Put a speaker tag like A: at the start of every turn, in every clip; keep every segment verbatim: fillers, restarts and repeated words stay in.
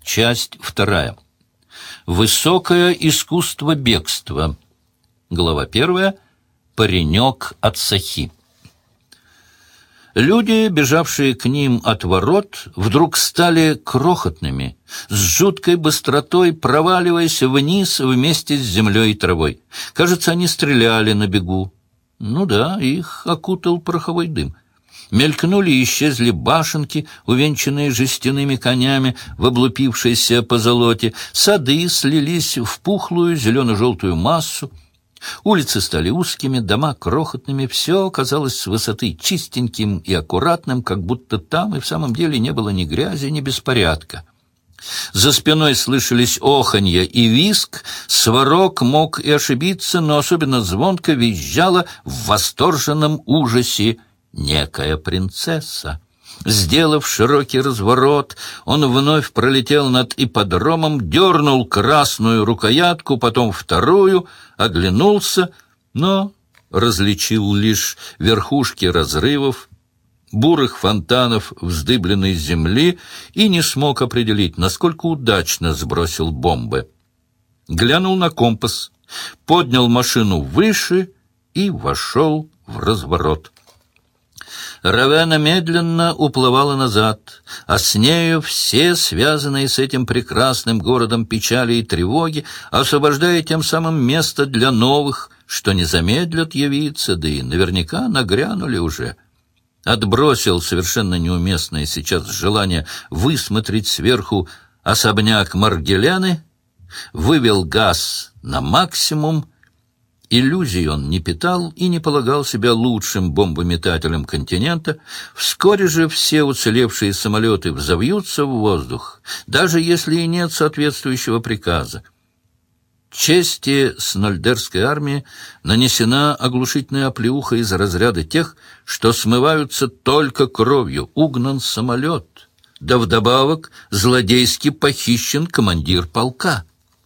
A: Часть вторая. Высокое искусство бегства. Глава первая. Паренек от Сахи. Люди, бежавшие к ним от ворот, вдруг стали крохотными, с жуткой быстротой проваливаясь вниз вместе с землей и травой. Кажется, они стреляли на бегу. Ну да, их окутал пороховой дым. Мелькнули и исчезли башенки, увенчанные жестяными конями в облупившейся позолоте. Сады слились в пухлую зелено-желтую массу. Улицы стали узкими, дома крохотными. Все казалось с высоты чистеньким и аккуратным, как будто там и в самом деле не было ни грязи, ни беспорядка. За спиной слышались оханье и визг. Сварог мог и ошибиться, но особенно звонко визжала в восторженном ужасе некая принцесса. Сделав широкий разворот, он вновь пролетел над ипподромом, дернул красную рукоятку, потом вторую, оглянулся, но различил лишь верхушки разрывов, бурых фонтанов вздыбленной земли и не смог определить, насколько удачно сбросил бомбы. Глянул на компас, поднял машину выше и вошел в разворот. Равена медленно уплывала назад, а с нею все связанные с этим прекрасным городом печали и тревоги, освобождая тем самым место для новых, что не замедлят явиться, да и наверняка нагрянули уже. Отбросил совершенно неуместное сейчас желание высмотреть сверху особняк Маргеляны, вывел газ на максимум. Иллюзий он не питал и не полагал себя лучшим бомбометателем континента. Вскоре же все уцелевшие самолеты взовьются в воздух, даже если и нет соответствующего приказа. Чести снольдерской армии нанесена оглушительная оплеуха из разряда тех, что смываются только кровью. Угнан самолет, да вдобавок злодейски похищен командир полка.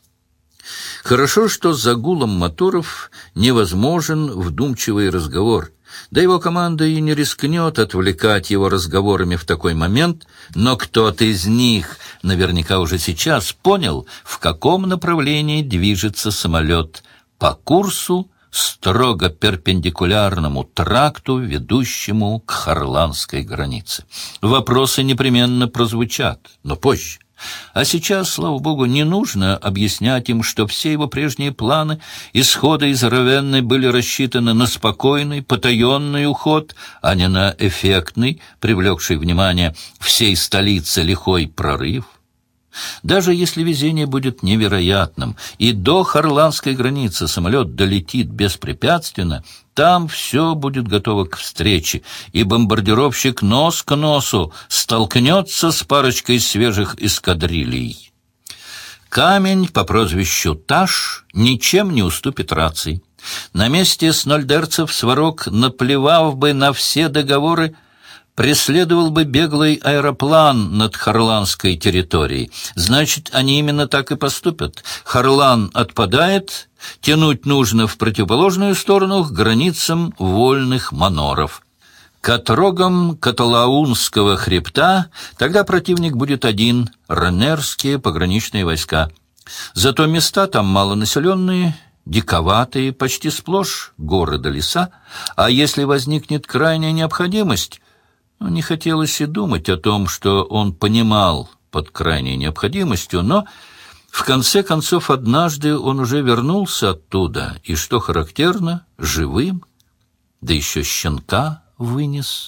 A: Хорошо, что за гулом моторов невозможен вдумчивый разговор, да его команда и не рискнет отвлекать его разговорами в такой момент, но кто-то из них наверняка уже сейчас понял, в каком направлении движется самолет, по курсу, строго перпендикулярному тракту, ведущему к Харланской границе. Вопросы непременно прозвучат, но позже. А сейчас, слава богу, не нужно объяснять им, что все его прежние планы исхода из Равенны были рассчитаны на спокойный, потаенный уход, а не на эффектный, привлекший внимание всей столицы лихой прорыв. Даже если везение будет невероятным, и до Харланской границы самолет долетит беспрепятственно, там все будет готово к встрече, и бомбардировщик нос к носу столкнется с парочкой свежих эскадрилий. Камень по прозвищу Таш ничем не уступит рации. На месте снольдерцев Сварог, наплевав бы на все договоры, преследовал бы беглый аэроплан над Харланской территорией. Значит, они именно так и поступят. Харлан отпадает, тянуть нужно в противоположную сторону, к границам вольных маноров. К отрогам Каталаунского хребта тогда противник будет один — раннерские пограничные войска. Зато места там малонаселенные, диковатые, почти сплошь горы да леса, а если возникнет крайняя необходимость... Не хотелось и думать о том, что он понимал под крайней необходимостью, но в конце концов однажды он уже вернулся оттуда, и, что характерно, живым, да еще щенка вынес.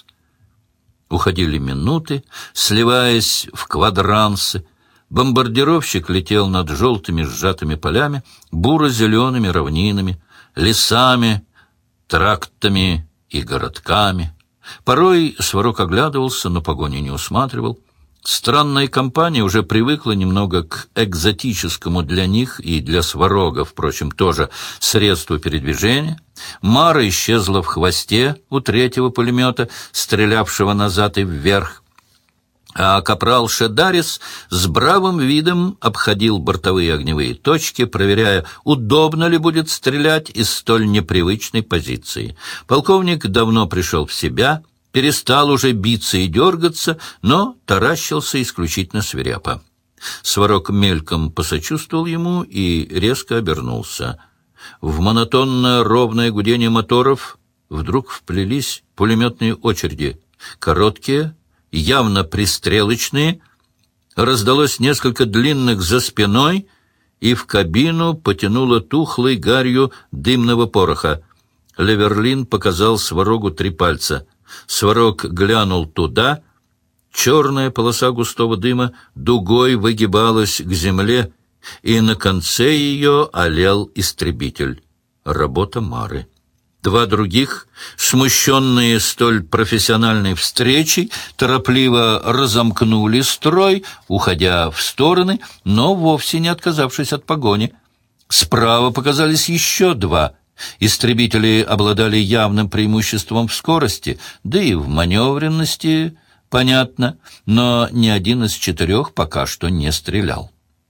A: Уходили минуты, сливаясь в квадрансы. Бомбардировщик летел над желтыми сжатыми полями, буро-зелеными равнинами, лесами, трактами и городками. Порой Сварог оглядывался, но погони не усматривал. Странная компания уже привыкла немного к экзотическому для них и для Сварога, впрочем, тоже средству передвижения. Мара исчезла в хвосте у третьего пулемета, стрелявшего назад и вверх. А капрал Шедарис с бравым видом обходил бортовые огневые точки, проверяя, удобно ли будет стрелять из столь непривычной позиции. Полковник давно пришел в себя, перестал уже биться и дергаться, но таращился исключительно свирепо. Сварог мельком посочувствовал ему и резко обернулся. В монотонное ровное гудение моторов вдруг вплелись пулеметные очереди. Короткие, явно пристрелочные. Раздалось несколько длинных за спиной, и в кабину потянуло тухлой гарью дымного пороха. Леверлин показал Сварогу три пальца. Сварог глянул туда. Черная полоса густого дыма дугой выгибалась к земле, и на конце ее олел истребитель. Работа Мары. Два других, смущенные столь профессиональной встречей, торопливо разомкнули строй, уходя в стороны, но вовсе не отказавшись от погони. Справа показались еще два. Истребители обладали явным преимуществом в скорости, да и в маневренности, понятно, но ни один из четырех пока что не стрелял.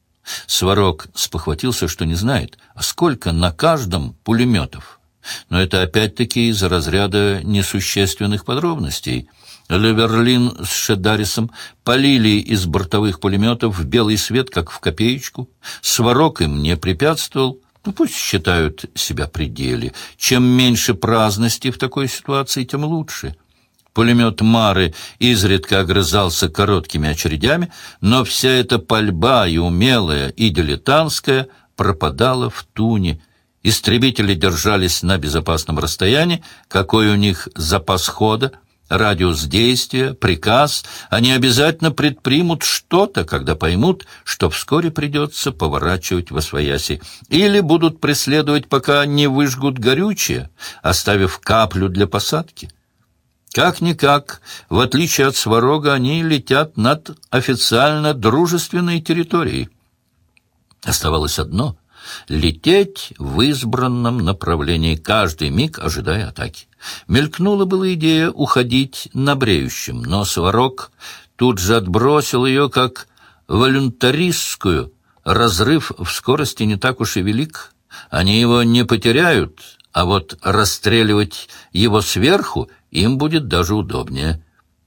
A: Сварог спохватился, что не знает, а сколько на каждом пулеметов. Но это опять-таки из разряда несущественных подробностей. Леверлин с Шедарисом полили из бортовых пулеметов в белый свет, как в копеечку. Сварог им не препятствовал. Ну, пусть считают себя при деле. Чем меньше праздности в такой ситуации, тем лучше. Пулемет Мары изредка огрызался короткими очередями, но вся эта пальба и умелая, и дилетантская пропадала в туне. Истребители держались на безопасном расстоянии, какой у них запас хода, радиус действия, приказ. Они обязательно предпримут что-то, когда поймут, что вскоре придется поворачивать восвояси. Или будут преследовать, пока не выжгут горючее, оставив каплю для посадки. Как-никак, в отличие от Сварога, они летят над официально дружественной территорией. Оставалось одно — лететь в избранном направлении, каждый миг ожидая атаки. Мелькнула была идея уходить на бреющем, но Сварог тут же отбросил ее как волюнтаристскую. Разрыв в скорости не так уж и велик. Они его не потеряют, а вот расстреливать его сверху им будет даже удобнее.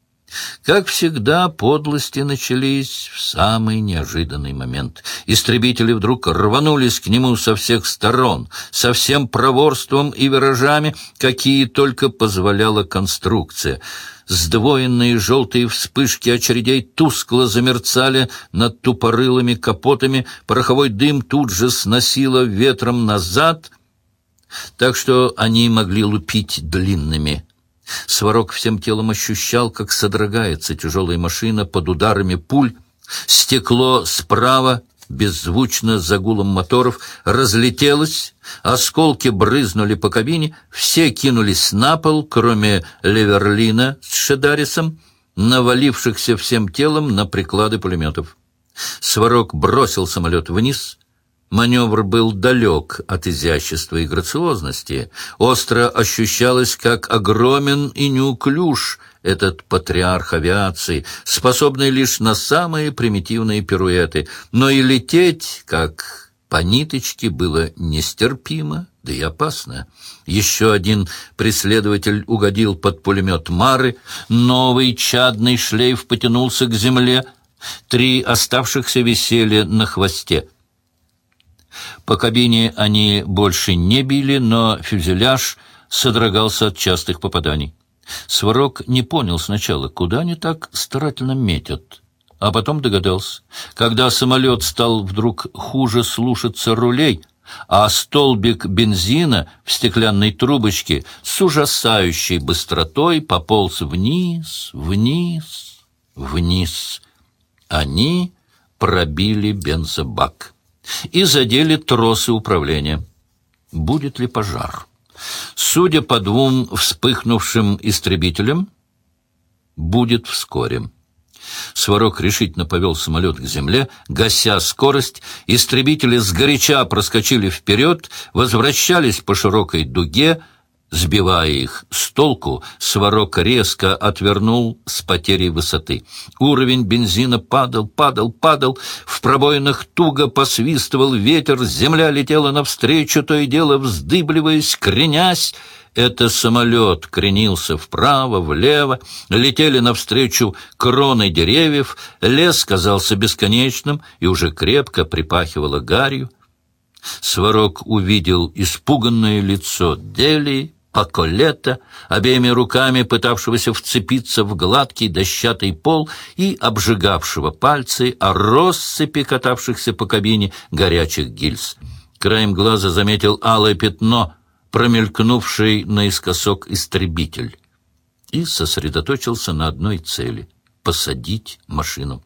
A: Как всегда, подлости начались в самый неожиданный момент. Истребители вдруг рванулись к нему со всех сторон, со всем проворством и виражами, какие только позволяла конструкция. Сдвоенные желтые вспышки очередей тускло замерцали над тупорылыми капотами, пороховой дым тут же сносило ветром назад, так что они могли лупить длинными. Сварог всем телом ощущал, как содрогается тяжелая машина под ударами пуль. Стекло справа, беззвучно за гулом моторов, разлетелось, осколки брызнули по кабине, все кинулись на пол, кроме Леверлина с Шедарисом, навалившихся всем телом на приклады пулеметов. Сварог бросил самолет вниз. Маневр был далек от изящества и грациозности. Остро ощущалось, как огромен и неуклюж этот патриарх авиации, способный лишь на самые примитивные пируэты. Но и лететь, как по ниточке, было нестерпимо, да и опасно. Еще один преследователь угодил под пулемет Мары, новый чадный шлейф потянулся к земле, три оставшихся висели на хвосте. По кабине они больше не били, но фюзеляж содрогался от частых попаданий. Сварог не понял сначала, куда они так старательно метят, а потом догадался. Когда самолет стал вдруг хуже слушаться рулей, а столбик бензина в стеклянной трубочке с ужасающей быстротой пополз вниз, вниз, вниз, они пробили бензобак и задели тросы управления. Будет ли пожар? Судя по двум вспыхнувшим истребителям, будет вскоре. Сварог решительно повел самолет к земле, гася скорость. Истребители сгоряча проскочили вперед, возвращались по широкой дуге. Сбивая их с толку, Сварог резко отвернул с потерей высоты. Уровень бензина падал, падал, падал. В пробоинах туго посвистывал ветер, земля летела навстречу, то и дело вздыбливаясь, кренясь. Это самолет кренился вправо, влево, летели навстречу кроны деревьев, лес казался бесконечным и уже крепко припахивало гарью. Сварог увидел испуганное лицо Делии, Паколета, обеими руками пытавшегося вцепиться в гладкий дощатый пол и обжигавшего пальцы о россыпи катавшихся по кабине горячих гильз. Краем глаза заметил алое пятно, промелькнувший наискосок истребитель, и сосредоточился на одной цели — посадить машину.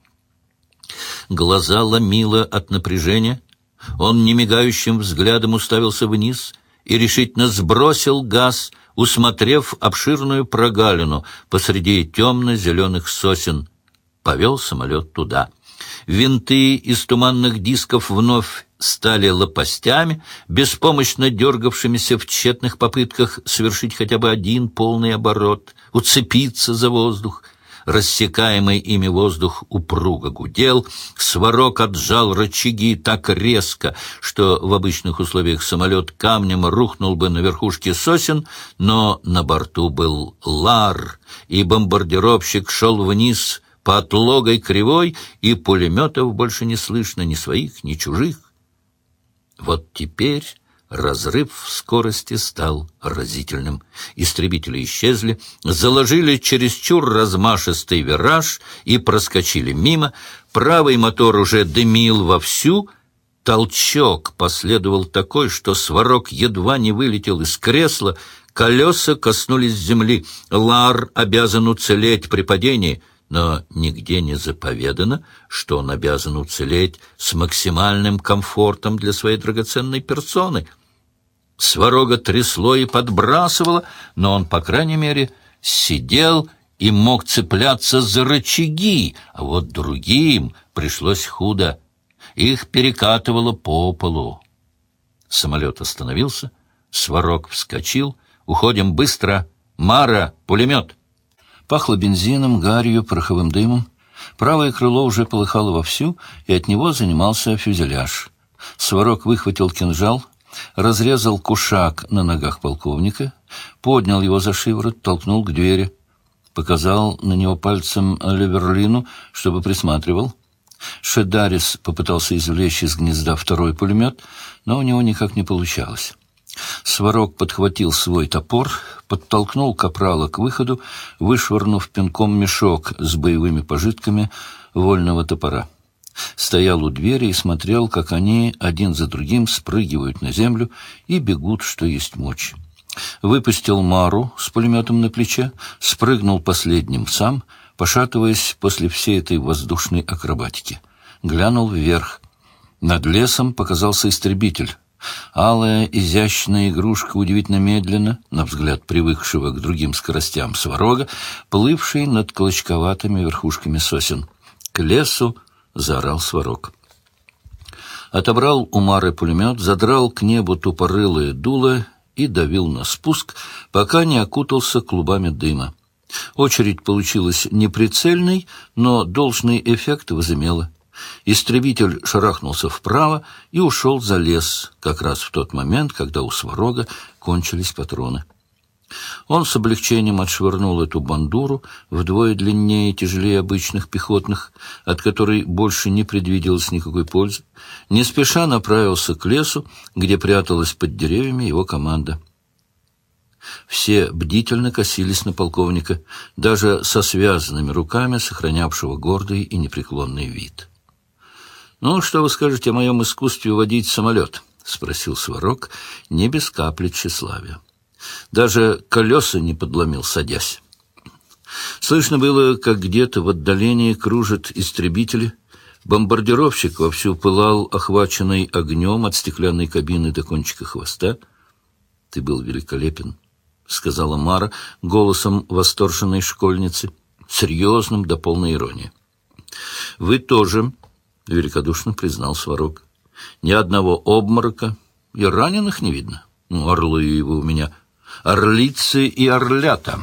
A: Глаза ломило от напряжения. Он немигающим взглядом уставился вниз и решительно сбросил газ, усмотрев обширную прогалину посреди темно-зеленых сосен. Повел самолет туда. Винты из туманных дисков вновь стали лопастями, беспомощно дергавшимися в тщетных попытках совершить хотя бы один полный оборот, уцепиться за воздух. Рассекаемый ими воздух упруго гудел, Сварог отжал рычаги так резко, что в обычных условиях самолет камнем рухнул бы на верхушке сосен, но на борту был Лар, и бомбардировщик шел вниз по отлогой кривой, и пулеметов больше не слышно ни своих, ни чужих. Вот теперь разрыв в скорости стал разительным. Истребители исчезли, заложили чересчур размашистый вираж и проскочили мимо. Правый мотор уже дымил вовсю. Толчок последовал такой, что Сварог едва не вылетел из кресла. Колеса коснулись земли. Лар обязан уцелеть при падении, но нигде не заповедано, что он обязан уцелеть с максимальным комфортом для своей драгоценной персоны. Сварога трясло и подбрасывало, но он, по крайней мере, сидел и мог цепляться за рычаги, а вот другим пришлось худо. Их перекатывало по полу. Самолет остановился, Сварог вскочил. «Уходим быстро! Мара, пулемет!» Пахло бензином, гарью, пороховым дымом. Правое крыло уже полыхало вовсю, и от него занимался фюзеляж. Сварог выхватил кинжал, разрезал кушак на ногах полковника, поднял его за шиворот, толкнул к двери, показал на него пальцем Леверлину, чтобы присматривал. Шедарис попытался извлечь из гнезда второй пулемет, но у него никак не получалось. Сварог подхватил свой топор, подтолкнул капрала к выходу, вышвырнув пинком мешок с боевыми пожитками вольного топора. Стоял у двери и смотрел, как они один за другим спрыгивают на землю и бегут, что есть мочи. Выпустил Мару с пулеметом на плече, спрыгнул последним сам, пошатываясь после всей этой воздушной акробатики. Глянул вверх. Над лесом показался истребитель. Алая, изящная игрушка удивительно медленно, на взгляд привыкшего к другим скоростям Сварога, плывший над клочковатыми верхушками сосен. К лесу заорал Сварог. Отобрал у Мары пулемет, задрал к небу тупорылое дуло и давил на спуск, пока не окутался клубами дыма. Очередь получилась неприцельной, но должный эффект возымела. Истребитель шарахнулся вправо и ушел за лес, как раз в тот момент, когда у Сварога кончились патроны. Он с облегчением отшвырнул эту бандуру, вдвое длиннее и тяжелее обычных пехотных, от которой больше не предвиделось никакой пользы. Не спеша направился к лесу, где пряталась под деревьями его команда. Все бдительно косились на полковника, даже со связанными руками, сохранявшего гордый и непреклонный вид. «Ну, что вы скажете о моем искусстве водить самолет?» — спросил Сварог, не без капли тщеславия. Даже колеса не подломил, садясь. Слышно было, как где-то в отдалении кружат истребители. Бомбардировщик вовсю пылал, охваченный огнем от стеклянной кабины до кончика хвоста. «Ты был великолепен», — сказала Мара голосом восторженной школьницы, серьезным до полной иронии. «Вы тоже», — великодушно признал Сварог. «Ни одного обморока, и раненых не видно. Ну, орлы вы у меня, орлицы и орлята».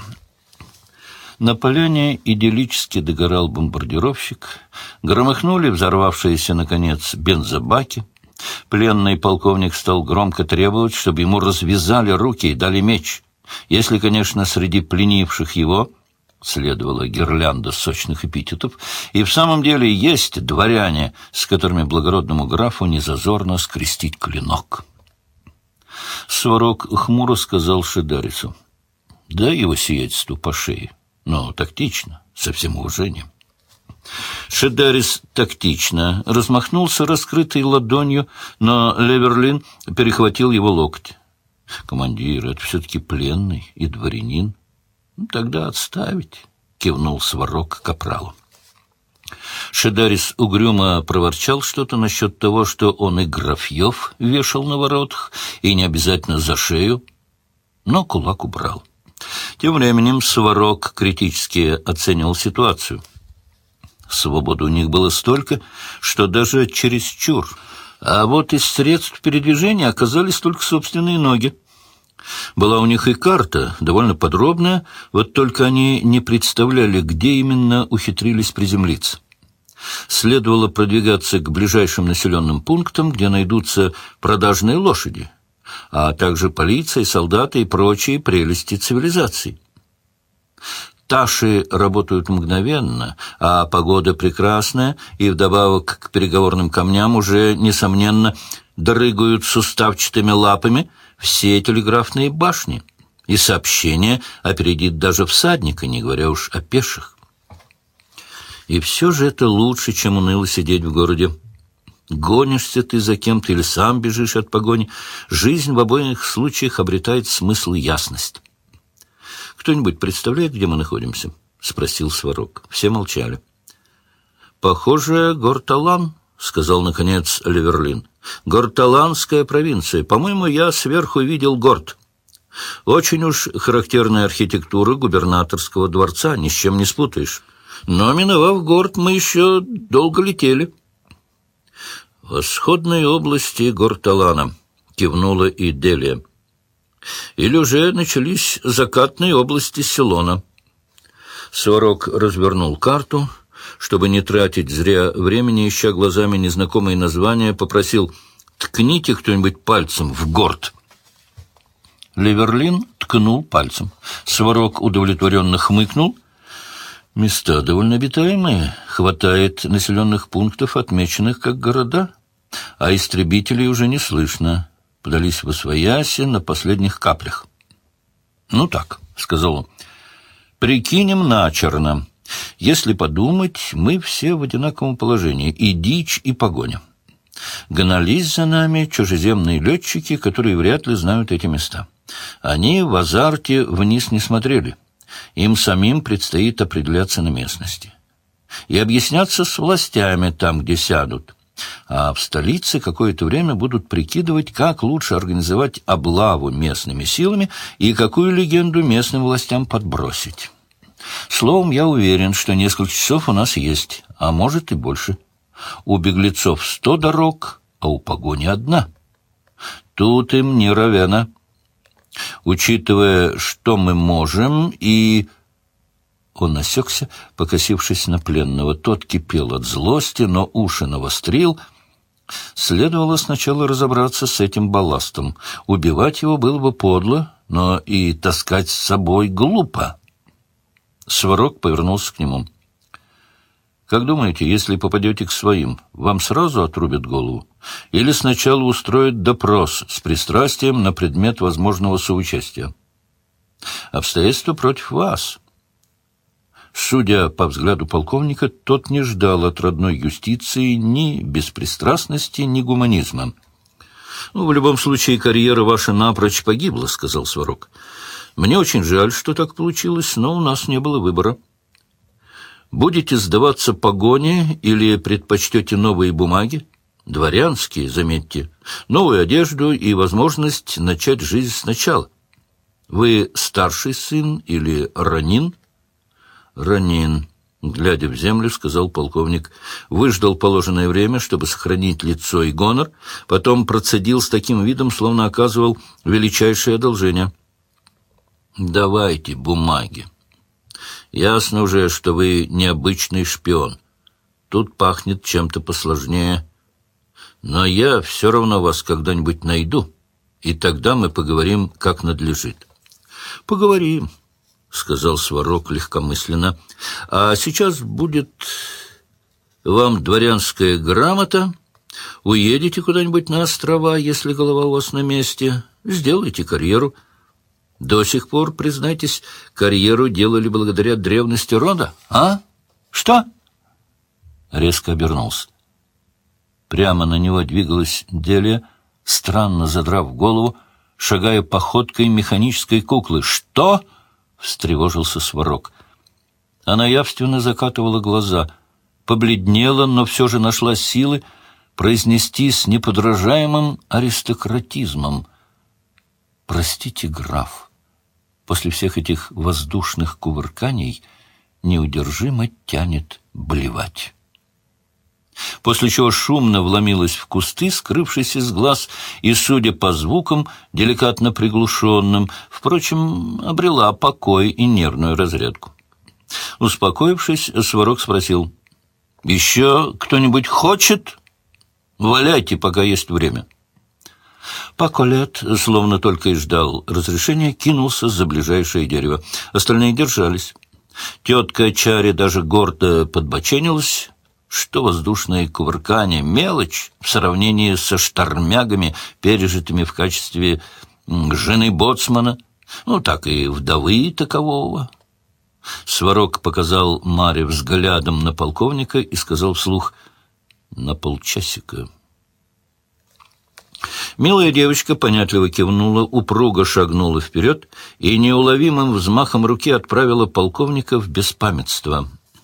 A: На поляне идиллически догорал бомбардировщик. Громыхнули взорвавшиеся, наконец, бензобаки. Пленный полковник стал громко требовать, чтобы ему развязали руки и дали меч. Если, конечно, среди пленивших его, следовала гирлянда сочных эпитетов, и в самом деле есть дворяне, с которыми благородному графу незазорно скрестить клинок. Сварог хмуро сказал Шедарису: «Дай его сиятельству по шее, но тактично, со всем уважением». Шедарис тактично размахнулся раскрытой ладонью, но Леверлин перехватил его локоть. «Командир, это все-таки пленный и дворянин». «Тогда отставить», — кивнул Сварог капралу. Шедарис угрюмо проворчал что-то насчет того, что он и графьев вешал на воротах, и не обязательно за шею, но кулак убрал. Тем временем Сварог критически оценивал ситуацию. Свободы у них было столько, что даже чересчур, а вот из средств передвижения оказались только собственные ноги. Была у них и карта, довольно подробная, вот только они не представляли, где именно ухитрились приземлиться. Следовало продвигаться к ближайшим населенным пунктам, где найдутся продажные лошади, а также полиция, солдаты и прочие прелести цивилизации. Таши работают мгновенно, а погода прекрасная, и вдобавок к переговорным камням уже, несомненно, дрыгают суставчатыми лапами все телеграфные башни, и сообщение опередит даже всадника, не говоря уж о пеших. И все же это лучше, чем уныло сидеть в городе. Гонишься ты за кем-то или сам бежишь от погони, жизнь в обоих случаях обретает смысл и ясность. «Кто-нибудь представляет, где мы находимся?» — спросил Сварог. Все молчали. «Похоже, Горталан», — сказал, наконец, Леверлин. «Горталанская провинция. По-моему, я сверху видел Горт. Очень уж характерная архитектура губернаторского дворца, ни с чем не спутаешь. Но, миновав Горт, мы еще долго летели». «Восходные области Горталана», — кивнула и Делия. «Или уже начались закатные области Силона». Сварог развернул карту, чтобы не тратить зря времени, ища глазами незнакомые названия, попросил: «Ткните кто-нибудь пальцем в Горт». Леверлин ткнул пальцем. Сварог удовлетворенно хмыкнул. «Места довольно обитаемые. Хватает населенных пунктов, отмеченных как города, а истребителей уже не слышно. Подались восвояси на последних каплях». «Ну так», — сказал он, — «прикинем начерно. Если подумать, мы все в одинаковом положении, и дичь, и погоня. Гнались за нами чужеземные летчики, которые вряд ли знают эти места. Они в азарте вниз не смотрели. Им самим предстоит определяться на местности и объясняться с властями там, где сядут. А в столице какое-то время будут прикидывать, как лучше организовать облаву местными силами и какую легенду местным властям подбросить. Словом, я уверен, что несколько часов у нас есть, а может и больше. У беглецов сто дорог, а у погони одна. Тут им не ровено. Учитывая, что мы можем, и...» Он осекся, покосившись на пленного. Тот кипел от злости, но уши навострил. Следовало сначала разобраться с этим балластом. Убивать его было бы подло, но и таскать с собой глупо. Сварог повернулся к нему. «Как думаете, если попадете к своим, вам сразу отрубят голову? Или сначала устроят допрос с пристрастием на предмет возможного соучастия? Обстоятельства против вас». Судя по взгляду полковника, тот не ждал от родной юстиции ни беспристрастности, ни гуманизма. «Ну, в любом случае, карьера ваша напрочь погибла», — сказал Сварог. «Мне очень жаль, что так получилось, но у нас не было выбора. Будете сдаваться погоне или предпочтете новые бумаги? Дворянские, заметьте, новую одежду и возможность начать жизнь сначала. Вы старший сын или ранин?» «Ранин», — глядя в землю, сказал полковник, выждал положенное время, чтобы сохранить лицо и гонор, потом процедил с таким видом, словно оказывал величайшее одолжение. «Давайте бумаги. Ясно уже, что вы необычный шпион. Тут пахнет чем-то посложнее. Но я все равно вас когда-нибудь найду, и тогда мы поговорим как надлежит. — Поговорим, — сказал Сварог легкомысленно. — А сейчас будет вам дворянская грамота. Уедете куда-нибудь на острова, если голова у вас на месте. Сделайте карьеру. До сих пор, признайтесь, карьеру делали благодаря древности рода, а? Что? Резко обернулся. Прямо на него двигалась Делия, странно задрав голову, шагая походкой механической куклы. «Что?» — встревожился Сварог. Она явственно закатывала глаза, побледнела, но все же нашла силы произнести с неподражаемым аристократизмом: «Простите, граф, после всех этих воздушных кувырканий неудержимо тянет блевать». После чего шумно вломилась в кусты, скрывшись из глаз, и, судя по звукам, деликатно приглушенным, впрочем, обрела покой и нервную разрядку. Успокоившись, Сварог спросил: «Еще кто-нибудь хочет? Валяйте, пока есть время». Паколет, словно только и ждал разрешения, кинулся за ближайшее дерево. Остальные держались. Тетка Чари даже гордо подбоченилась. Что воздушное кувыркание — мелочь в сравнении со штормягами, пережитыми в качестве жены боцмана, ну, так и вдовы такового. Сварог показал Маре взглядом на полковника и сказал вслух: «На полчасика». Милая девочка понятливо кивнула, упруго шагнула вперед и неуловимым взмахом руки отправила полковника в беспамятство.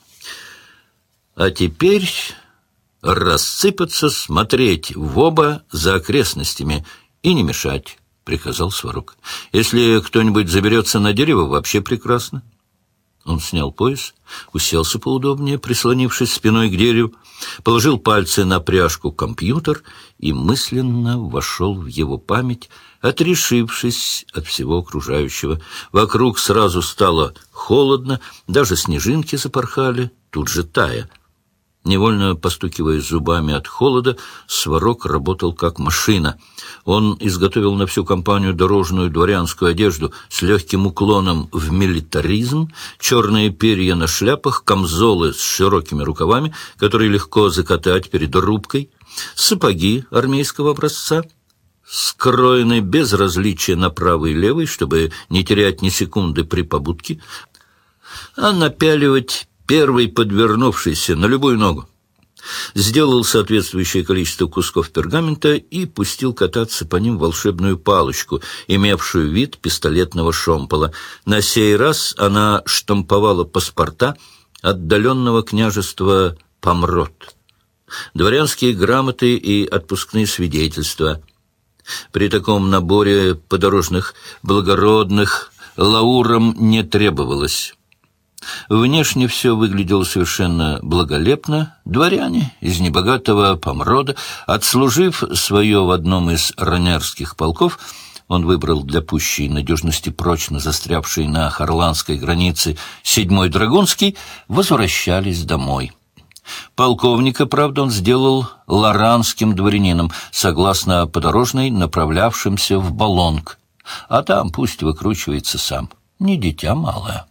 A: «А теперь рассыпаться, смотреть в оба за окрестностями и не мешать», — приказал Сварог. «Если кто-нибудь заберется на дерево, вообще прекрасно». Он снял пояс, уселся поудобнее, прислонившись спиной к дереву, положил пальцы на пряжку компьютер и мысленно вошел в его память, отрешившись от всего окружающего. Вокруг сразу стало холодно, даже снежинки запорхали, тут же тая. Невольно постукивая зубами от холода, Сварог работал как машина. Он изготовил на всю компанию дорожную дворянскую одежду с легким уклоном в милитаризм, черные перья на шляпах, камзолы с широкими рукавами, которые легко закатать перед рубкой, сапоги армейского образца, скроены без различия на правый и левый, чтобы не терять ни секунды при побудке, а напяливать первый подвернувшийся на любую ногу. Сделал соответствующее количество кусков пергамента и пустил кататься по ним волшебную палочку, имевшую вид пистолетного шомпола. На сей раз она штамповала паспорта отдаленного княжества Помрот, дворянские грамоты и отпускные свидетельства. При таком наборе подорожных благородных лаурам не требовалось. Внешне все выглядело совершенно благолепно. Дворяне из небогатого Помрода, отслужив свое в одном из ранярских полков, он выбрал для пущей надежности прочно застрявший на хорландской границе седьмой Драгунский, возвращались домой. Полковника, правда, он сделал лоранским дворянином, согласно подорожной, направлявшимся в Болонг. А там пусть выкручивается сам, не дитя малое.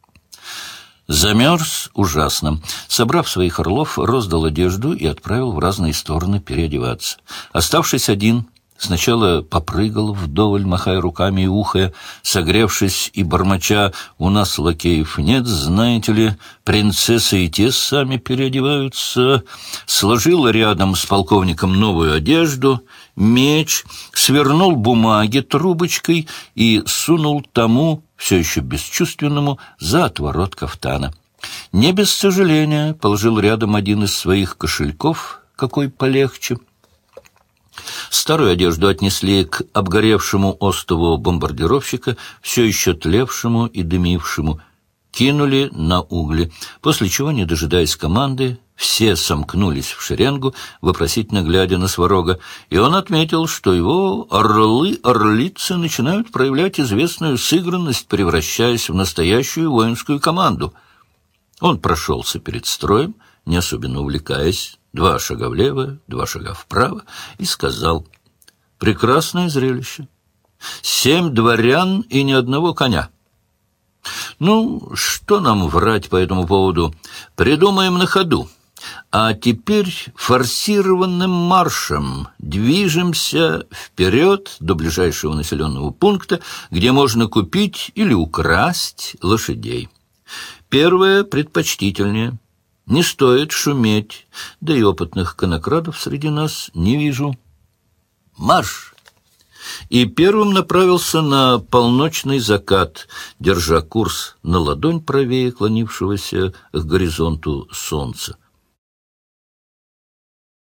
A: Замерз ужасно. Собрав своих орлов, роздал одежду и отправил в разные стороны переодеваться. Оставшись один, сначала попрыгал вдоволь, махая руками и ухая, согревшись и бормоча: «У нас лакеев нет, знаете ли, принцессы и те сами переодеваются». Сложил рядом с полковником новую одежду, меч, свернул бумаги трубочкой и сунул тому, все еще бесчувственному, за отворот кафтана. Не без сожаления положил рядом один из своих кошельков, какой полегче. Старую одежду отнесли к обгоревшему остову бомбардировщика, все еще тлевшему и дымившему, кинули на угли, после чего, не дожидаясь команды, все сомкнулись в шеренгу, вопросительно глядя на Сварога, и он отметил, что его орлы-орлицы начинают проявлять известную сыгранность, превращаясь в настоящую воинскую команду. Он прошелся перед строем, не особенно увлекаясь, два шага влево, два шага вправо, и сказал: «Прекрасное зрелище. Семь дворян и ни одного коня. Ну, что нам врать по этому поводу? Придумаем на ходу. А теперь форсированным маршем движемся вперед до ближайшего населенного пункта, где можно купить или украсть лошадей. Первое предпочтительнее. Не стоит шуметь, да и опытных конокрадов среди нас не вижу. Марш! И первым направился на полночный закат, держа курс на ладонь правее клонившегося к горизонту солнца.